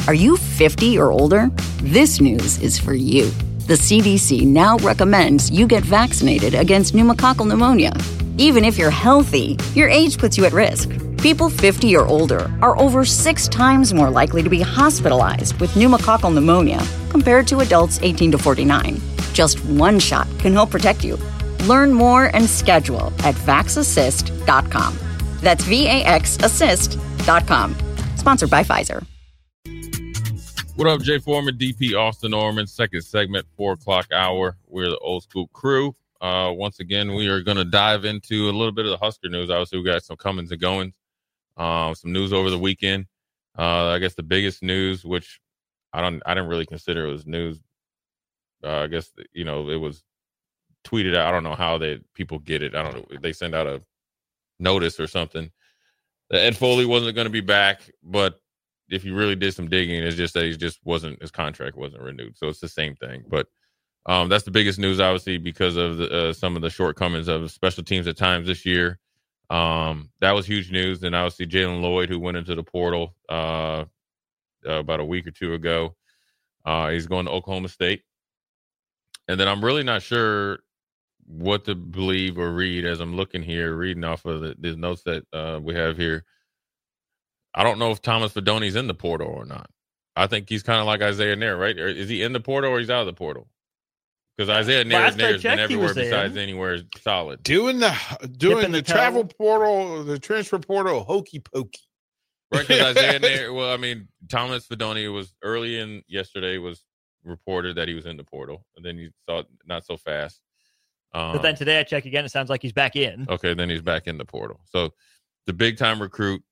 Are you 50 or older? This news is for you. The CDC now recommends you get vaccinated against pneumococcal pneumonia. Even if you're healthy, your age puts you at risk. People 50 or older are over 6 times more likely to be hospitalized with pneumococcal pneumonia compared to adults 18 to 49. Just one shot can help protect you. Learn more and schedule at vaxassist.com. That's VAXassist.com. Sponsored by Pfizer. What up, Jay Foreman, DP Austin Norman, second segment, 4 o'clock hour. We're the Old School Crew. Once again, we are going to dive into a little bit of the Husker news. Obviously, we got some comings and goings, some news over the weekend. I guess the biggest news, which I didn't really consider it was news. I guess, it was tweeted out. I don't know how people get it. I don't know. They send out a notice or something. Ed Foley wasn't going to be back, but if you really did some digging, it's just that his contract wasn't renewed. So it's the same thing. But that's the biggest news, obviously, because of some of the shortcomings of special teams at times this year. That was huge news. And obviously Jalen Lloyd, who went into the portal about a week or two ago, he's going to Oklahoma State. And then I'm really not sure what to believe or read as I'm reading off of the notes that we have here. I don't know if Thomas Fidoni's in the portal or not. I think he's kind of like Isaiah Nair, right? Or is he in the portal or he's out of the portal? Because Isaiah Nair's been everywhere besides anywhere solid. Doing the travel portal, the transfer portal, hokey pokey. Right, because Isaiah Nair, Thomas Fidoni was early in yesterday was reported that he was in the portal. And then you saw it not so fast. But then today I check again, it sounds like he's back in. Okay, then he's back in the portal. So the big-time recruit,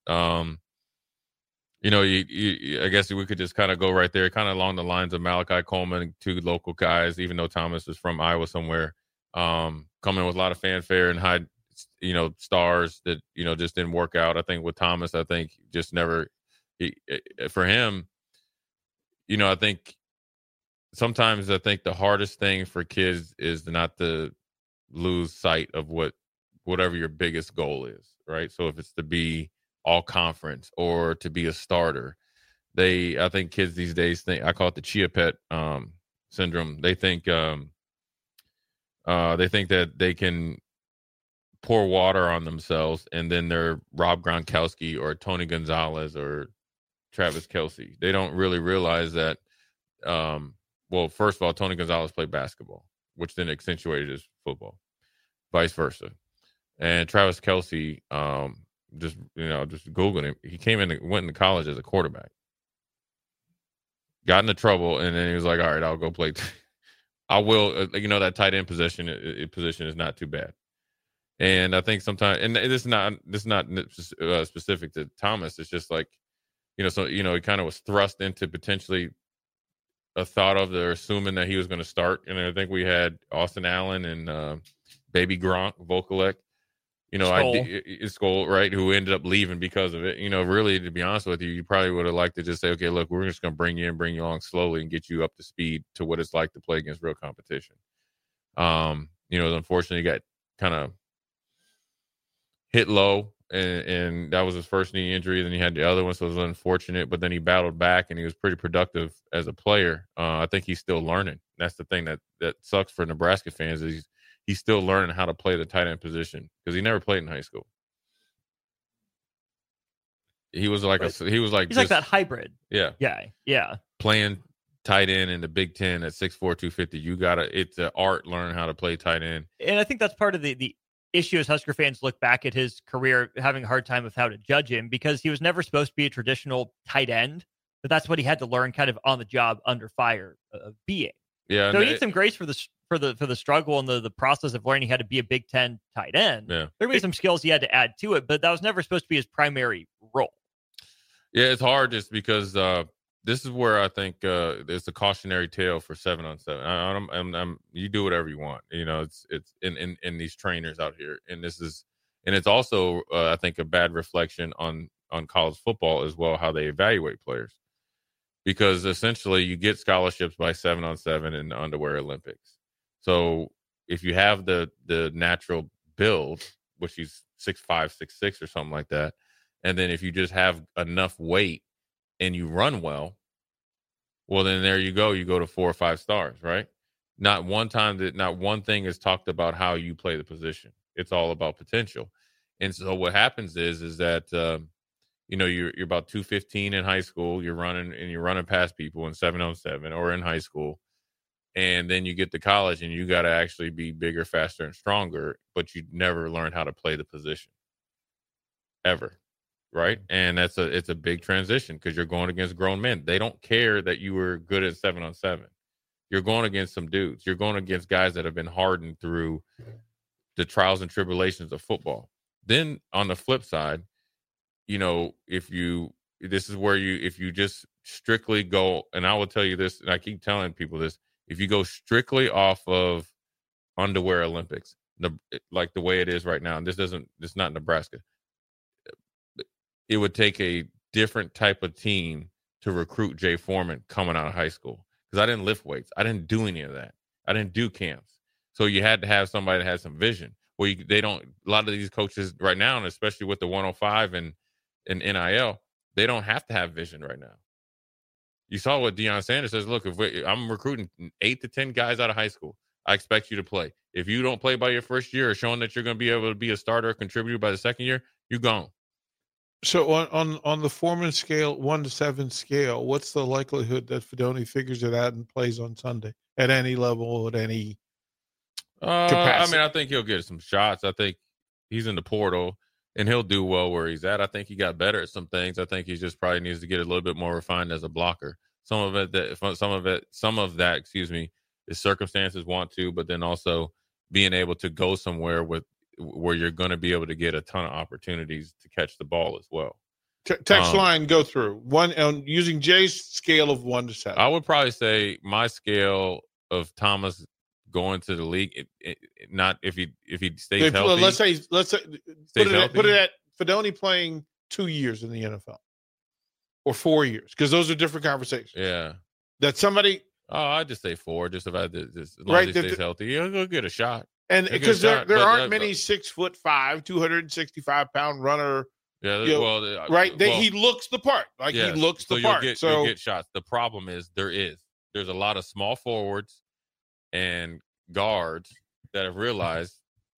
I guess we could just kind of go right there, kind of along the lines of Malachi Coleman, 2 local guys, even though Thomas is from Iowa somewhere, coming with a lot of fanfare and high, stars that, just didn't work out. I think with Thomas, just never, for him, I think sometimes the hardest thing for kids is not to lose sight of whatever your biggest goal is, right? So if it's to be all conference or to be a starter, I think kids these days I call it the Chia Pet syndrome. They think that they can pour water on themselves and then they're Rob Gronkowski or Tony Gonzalez or Travis Kelce. They don't really realize that first of all, Tony Gonzalez played basketball, which then accentuated his football, vice versa. And Travis Kelce, just Googling him, he went into college as a quarterback, got into trouble, and then he was like, all right, I'll go play. I will, that tight end position is not too bad. And I think sometimes, and this is not specific to Thomas. It's just like, he kind of was thrust into potentially a thought of they're assuming that he was going to start. And I think we had Austin Allen and Baby Gronk, Vokalek, Skol, right, who ended up leaving because of it. Really, to be honest with you, you probably would have liked to just say, okay, look, we're just going to bring you along slowly and get you up to speed to what it's like to play against real competition. Unfortunately, he got kind of hit low, and that was his first knee injury. Then he had the other one, so it was unfortunate. But then he battled back, and he was pretty productive as a player. I think he's still learning. That's the thing that sucks for Nebraska fans is he's still learning how to play the tight end position because he never played in high school. He was like he's like that hybrid guy. Yeah. Playing tight end in the Big Ten at 6'4", 250. It's an art learning how to play tight end. And I think that's part of the issue as Husker fans look back at his career, having a hard time with how to judge him because he was never supposed to be a traditional tight end, but that's what he had to learn kind of on the job under fire of being. Yeah. So he needs some grace for the struggle and the process of learning how to be a Big Ten tight end. Yeah. There may be some skills he had to add to it, but that was never supposed to be his primary role. Yeah, it's hard just because this is where I think it's a cautionary tale for 7-on-7. You do whatever you want. It's in these trainers out here, and it's also I think a bad reflection on college football as well, how they evaluate players, because essentially you get scholarships by 7-on-7 and the Underwear Olympics. So if you have the natural build, which he's 6'5", 6'6", or something like that, and then if you just have enough weight and you run well, Well, then there you go. You go to 4 or 5 stars, right? Not one thing is talked about how you play the position. It's all about potential. And so what happens is that you're about 215 in high school. You're running past people in 7-on-7 or in high school, and then you get to college and you got to actually be bigger, faster, and stronger. But you never learn how to play the position ever, right? And it's a big transition because you're going against grown men. They don't care that you were good at 7-on-7. You're going against some dudes. You're going against guys that have been hardened through the trials and tribulations of football. Then on the flip side, if you just strictly go, and I will tell you this, and I keep telling people this, if you go strictly off of underwear Olympics, like the way it is right now, and it's not Nebraska, it would take a different type of team to recruit Jay Foreman coming out of high school. Because I didn't lift weights. I didn't do any of that. I didn't do camps. So you had to have somebody that had some vision. A lot of these coaches right now, and especially with the 105 and NIL, they don't have to have vision right now. You saw what Deion Sanders says. Look, I'm recruiting 8 to 10 guys out of high school, I expect you to play. If you don't play by your first year or showing that you're going to be able to be a starter or contributor by the second year, you're gone. So on the Foreman scale, 1 to 7 scale, what's the likelihood that Fidone figures it out and plays on Sunday at any level, at any capacity? I think he'll get some shots. I think he's in the portal and he'll do well where he's at. I think he got better at some things. I think he just probably needs to get a little bit more refined as a blocker. Some of that, his circumstances want to, but then also being able to go somewhere where you're going to be able to get a ton of opportunities to catch the ball as well. Text line, go through one using Jay's scale of 1 to 7. I would probably say my scale of Thomas going to the league, not if he stays healthy. Let's say put it at Fidone playing 2 years in the NFL or 4 years, because those are different conversations. Yeah, that somebody. Oh, I'd just say 4, just about as long as he stays healthy, he'll go get a shot. And because there aren't many 6'5", 265-pound runner. Yeah, he looks the part. He looks the part. You'll get shots. The problem is there's a lot of small forwards and guards that have realized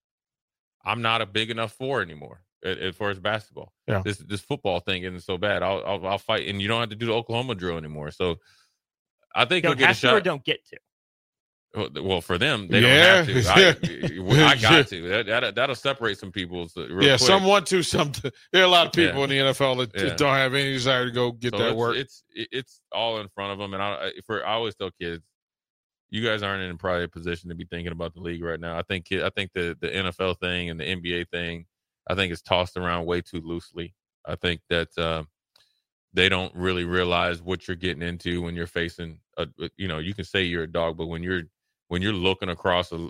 I'm not a big enough four anymore as far as basketball. Yeah. This football thing isn't so bad. I'll fight, and you don't have to do the Oklahoma drill anymore. So I think he'll get a shot. Or don't get to. Well, for them, they don't have to. I got to. That'll separate some people. Quick. Some want to. There are a lot of people in the NFL that don't have any desire to go get that work. It's all in front of them, and I always tell kids, you guys aren't in probably a position to be thinking about the league right now. I think the NFL thing and the NBA thing, I think it's tossed around way too loosely. I think that they don't really realize what you're getting into when you're facing you can say you're a dog, but when you're looking across a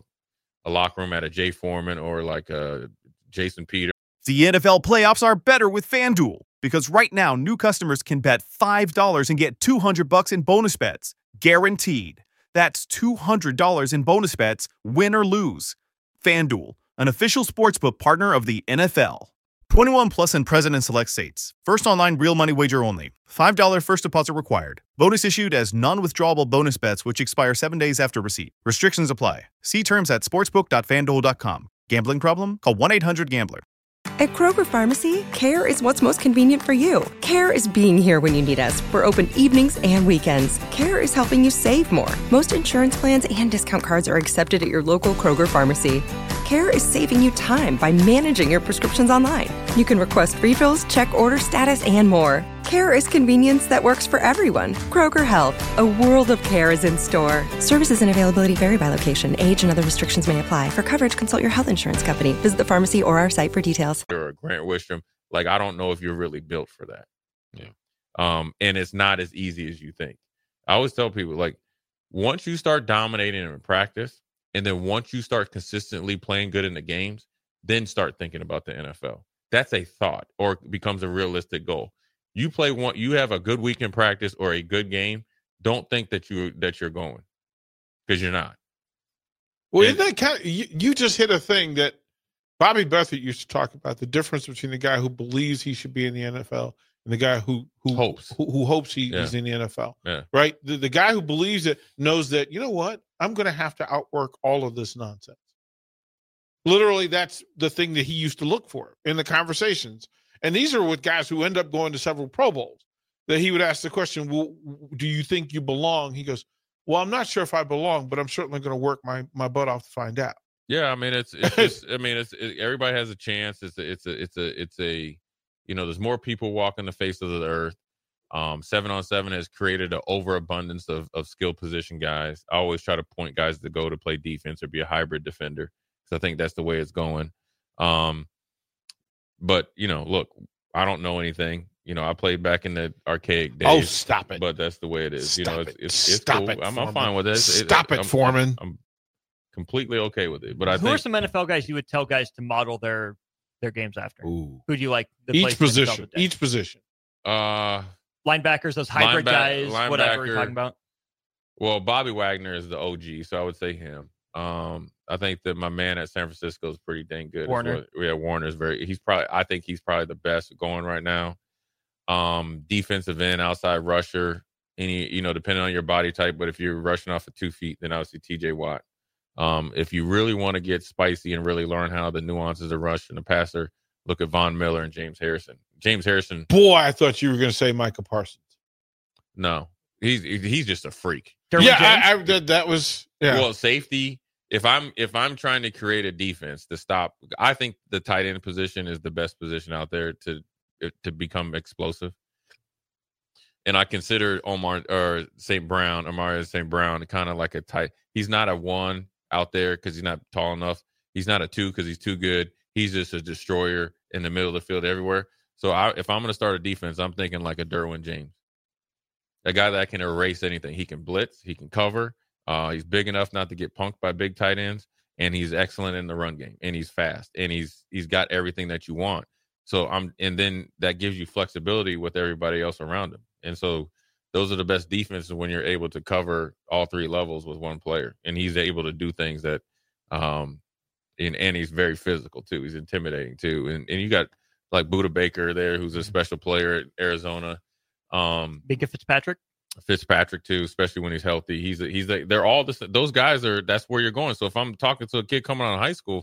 locker room at a Jay Foreman or like a Jason Peters. The NFL playoffs are better with FanDuel, because right now new customers can bet $5 and get $200 in bonus bets, guaranteed. That's $200 in bonus bets, win or lose. FanDuel, an official sportsbook partner of the NFL. 21 plus and present in select states. First online real money wager only. $5 first deposit required. Bonus issued as non-withdrawable bonus bets which expire 7 days after receipt. Restrictions apply. See terms at sportsbook.fanduel.com. Gambling problem? Call 1-800-GAMBLER. At Kroger Pharmacy, care is what's most convenient for you. Care is being here when you need us. We're open evenings and weekends. Care is helping you save more. Most insurance plans and discount cards are accepted at your local Kroger Pharmacy. Care is saving you time by managing your prescriptions online. You can request refills, check order status, and more. Care is convenience that works for everyone. Kroger Health, a world of care is in store. Services and availability vary by location. Age and other restrictions may apply. For coverage, consult your health insurance company. Visit the pharmacy or our site for details. Or Grant Wistrom, I don't know if you're really built for that. Yeah. And it's not as easy as you think. I always tell people, once you start dominating in practice, and then once you start consistently playing good in the games, then start thinking about the NFL. That's a thought, or it becomes a realistic goal. You have a good week in practice or a good game. Don't think that you're going, because you're not. Well, isn't that kind of, you just hit a thing that Bobby Beathard used to talk about, the difference between the guy who believes he should be in the NFL and the guy who hopes he's in the NFL. Yeah. Right? The guy who believes it knows that, you know what? I'm going to have to outwork all of this nonsense. Literally, that's the thing that he used to look for in the conversations. And these are with guys who end up going to several Pro Bowls, that he would ask the question, well, do you think you belong? He goes, well, I'm not sure if I belong, but I'm certainly going to work my butt off to find out. Yeah, I mean, it's just, I mean, everybody has a chance. It's a you know, there's more people walking the face of the earth. 7-on-7 has created an overabundance of skill position guys. I always try to point guys to go to play defense or be a hybrid defender. I think that's the way it's going. But, you know, look, I don't know anything. You know, I played back in the archaic days. Oh, stop it. But that's the way it is. Stop you know, it's Stop cool. it, I'm fine with it. Stop it, Foreman. I'm completely okay with it. But I Who think are some NFL guys you would tell guys to model their games after? Ooh. Who do you like? Each position. Linebackers, those hybrid guys, whatever you're talking about. Well, Bobby Wagner is the OG, so I would say him. I think that my man at San Francisco is pretty dang good. Warner. Warner's I think he's probably the best going right now. Defensive end, outside rusher, you know, depending on your body type, but if you're rushing off of 2 feet, then obviously TJ Watt. If you really want to get spicy and really learn how the nuances of rush and the passer, look at Von Miller and James Harrison. Boy, I thought you were going to say Micah Parsons. No, he's just a freak. That was Well, safety. If I'm trying to create a defense to stop, I think the tight end position is the best position out there to become explosive. And I consider Amari St. Brown kind of like a tight. He's not a 1 out there because he's not tall enough. He's not a 2 because he's too good. He's just a destroyer in the middle of the field everywhere. So if I'm going to start a defense, I'm thinking like a Derwin James, a guy that can erase anything. He can blitz, he can cover. He's big enough not to get punked by big tight ends, and he's excellent in the run game, and he's fast, and he's got everything that you want. So and then that gives you flexibility with everybody else around him. And so those are the best defenses when you're able to cover all 3 levels with one player, and he's able to do things that, and he's very physical too. He's intimidating too, and you got like Budda Baker there, who's a special player at Arizona. Minka Fitzpatrick too, especially when he's healthy. They're all those guys that's where you're going. So if I'm talking to a kid coming out of high school,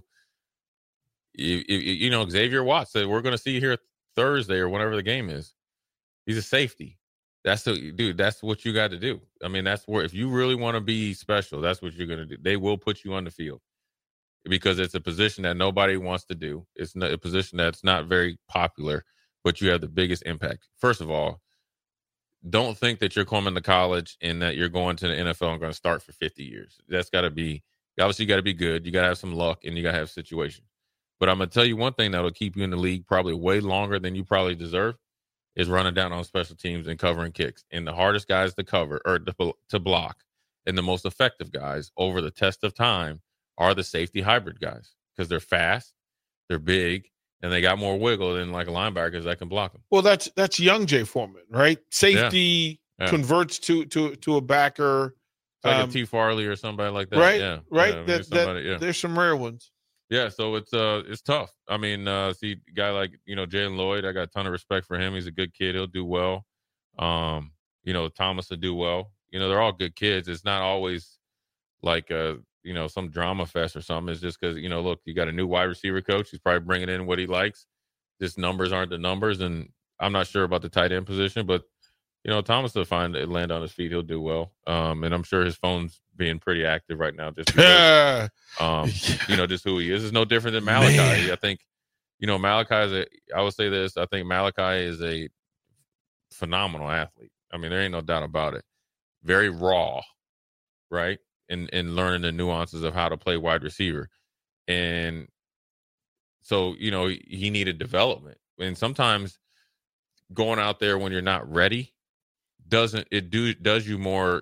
you know, Xavier Watts said, we're going to see you here Thursday or whenever the game is. He's a safety. That's what you got to do. I mean, that's where, if you really want to be special, that's what you're going to do. They will put you on the field because it's a position that nobody wants to do. It's not a position that's not very popular, but you have the biggest impact. First of all, don't think that you're coming to college and that you're going to the NFL and going to start for 50 years. That's got to be, obviously you got to be good. You got to have some luck and you got to have situation. But I'm going to tell you one thing that'll keep you in the league probably way longer than you probably deserve is running down on special teams and covering kicks. And the hardest guys to cover or to block and the most effective guys over the test of time are the safety hybrid guys because they're fast, they're big, and they got more wiggle than like linebackers that can block them. Well, that's young Jay Foreman, right? Safety converts to a backer. It's like a T. Farley or somebody like that. Right, yeah. right. There's some rare ones. Yeah, so it's tough. I mean, see a guy like, you know, Jalen Lloyd, I got a ton of respect for him. He's a good kid. He'll do well. You know, Thomas will do well. You know, they're all good kids. It's not always like you know, some drama fest or something. It's just because, you know, look, you got a new wide receiver coach. He's probably bringing in what he likes. Just numbers aren't the numbers, and I'm not sure about the tight end position, but you know, Thomas will land on his feet. He'll do well. And I'm sure his phone's being pretty active right now just because, you know, just who he is. It's no different than Malachi. Man. I think, you know, I would say this. I think Malachi is a phenomenal athlete. I mean, there ain't no doubt about it. Very raw, right? And learning the nuances of how to play wide receiver. And so, you know, he needed development. And sometimes going out there when you're not ready does you more.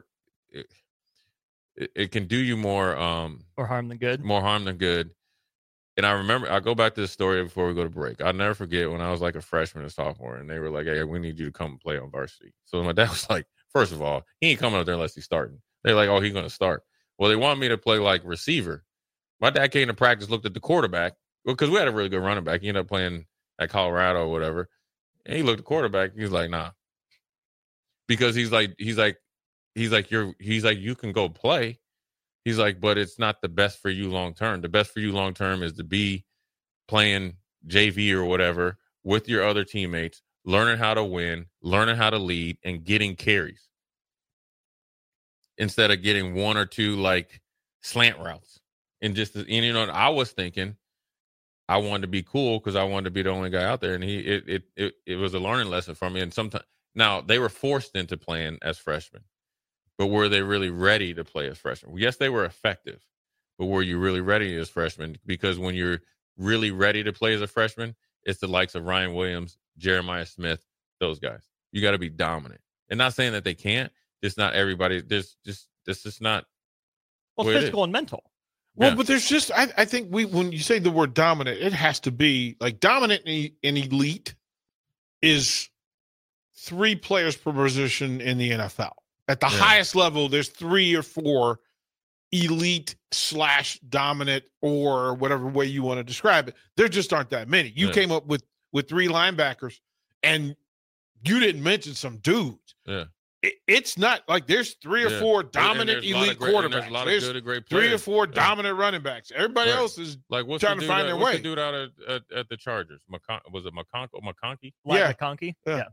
It can do you more harm than good. More harm than good. And I remember, I go back to the story before we go to break. I'll never forget when I was like a freshman and sophomore, and they were like, "Hey, we need you to come and play on varsity." So my dad was like, first of all, he ain't coming out there unless he's starting. They're like, "Oh, he's going to start." Well, they wanted me to play like receiver. My dad came to practice, looked at the quarterback because we had a really good running back. He ended up playing at Colorado or whatever. And he looked at the quarterback. He's like, nah. Because he's like, you can go play. He's like, but it's not the best for you long term. The best for you long term is to be playing JV or whatever with your other teammates, learning how to win, learning how to lead, and getting carries instead of getting one or two like slant routes. And I was thinking I wanted to be cool because I wanted to be the only guy out there, and it was a learning lesson for me. And sometimes now they were forced into playing as freshmen. But were they really ready to play as freshmen? Yes, they were effective. But were you really ready as freshmen? Because when you're really ready to play as a freshman, it's the likes of Ryan Williams, Jeremiah Smith, those guys. You got to be dominant. And not saying that they can't. Just not everybody. This is not. Well, physical and mental. Well, Yeah. but there's just I think when you say the word dominant, it has to be like dominant and elite is 3 players per position in the NFL. At the highest level, there's 3 or 4 elite / dominant or whatever way you want to describe it. There just aren't that many. You came up with 3 linebackers, and you didn't mention some dudes. Yeah. It's not like there's 3 or 4 dominant elite quarterbacks. There's a lot of good, great 3 players. or 4 dominant running backs. Everybody else is like what's trying the to dude find their way. What's the dude out at the Chargers? Was it McConkey? Yeah. McConkey? Yeah.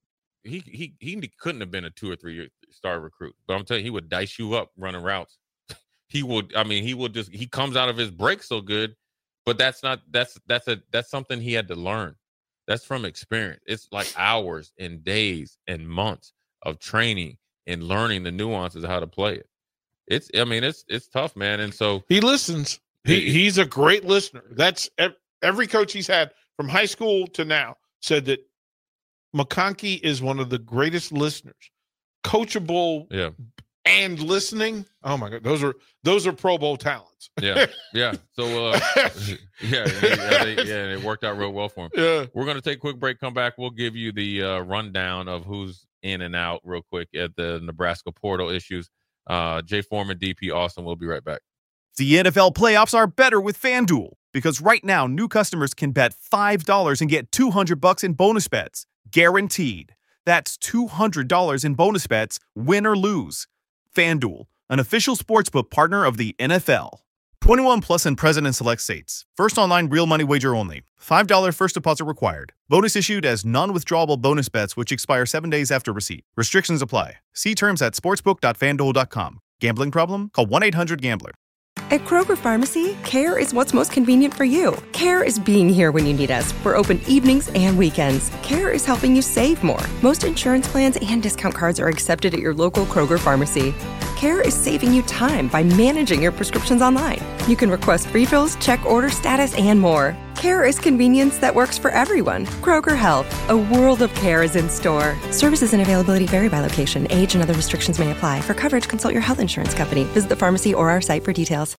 He couldn't have been a 2 or 3 star recruit, but I'm telling you, he would dice you up running routes. He comes out of his break so good, but that's something he had to learn. That's from experience. It's like hours and days and months of training and learning the nuances of how to play it. It's tough, man. And so he listens. He's a great listener. That's every coach he's had from high school to now said that McConkey is one of the greatest listeners, coachable, and listening. Oh my God, those are Pro Bowl talents. Yeah. So it worked out real well for him. Yeah. We're gonna take a quick break. Come back. We'll give you the rundown of who's in and out real quick at the Nebraska portal issues. Jay Foreman, DP Austin. We'll be right back. The NFL playoffs are better with FanDuel because right now new customers can bet $5 and get $200 in bonus bets. Guaranteed. That's $200 in bonus bets, win or lose. FanDuel, an official sportsbook partner of the NFL. 21 plus and present in select states. First online real money wager only. $5 first deposit required. Bonus issued as non-withdrawable bonus bets which expire 7 days after receipt. Restrictions apply. See terms at sportsbook.fanduel.com. Gambling problem? Call 1-800-GAMBLER. At Kroger Pharmacy, care is what's most convenient for you. Care is being here when you need us. We're open evenings and weekends. Care is helping you save more. Most insurance plans and discount cards are accepted at your local Kroger Pharmacy. Care is saving you time by managing your prescriptions online. You can request refills, check order status, and more. Care is convenience that works for everyone. Kroger Health, a world of care is in store. Services and availability vary by location. Age and other restrictions may apply. For coverage, consult your health insurance company. Visit the pharmacy or our site for details.